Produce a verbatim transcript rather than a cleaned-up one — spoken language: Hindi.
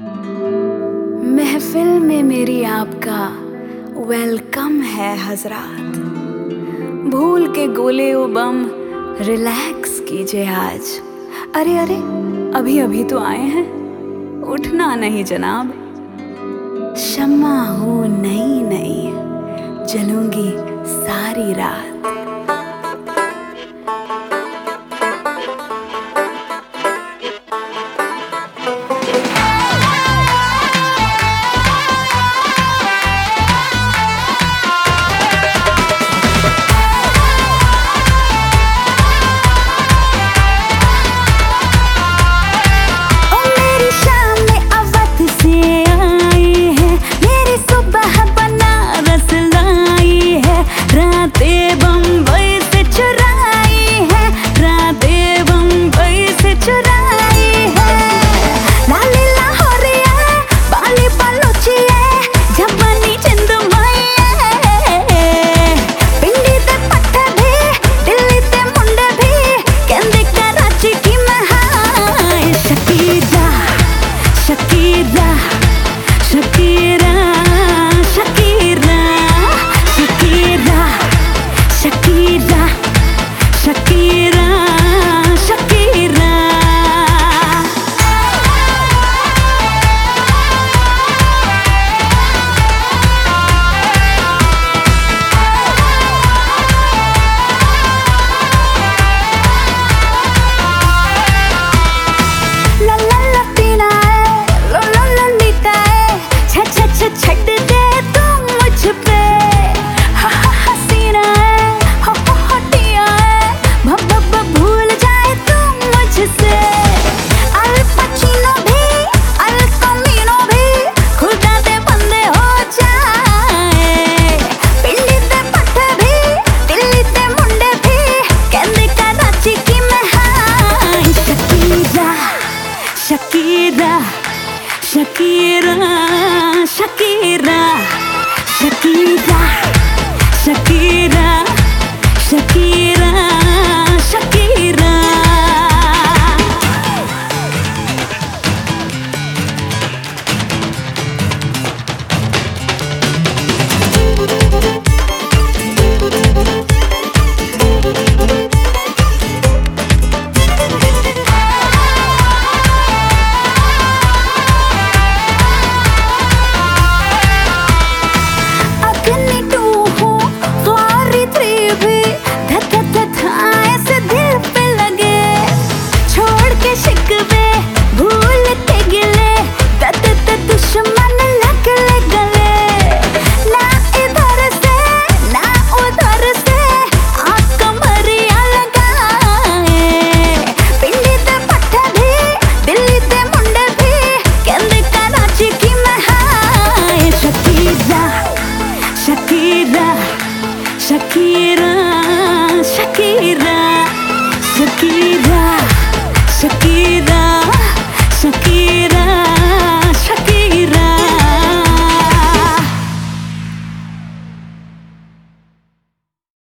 महफिल में मेरी आपका वेलकम है हजरात। भूल के गोले ओ बम रिलैक्स कीजिए आज। अरे अरे अभी अभी तो आए हैं, उठना नहीं जनाब। शम्मा हूँ नई नई, जलूंगी सारी रात। Shakira, Shakira, Shakira, Shakira, Shakira, Shakira, Shakira. Shakira, Shakira, Shakira.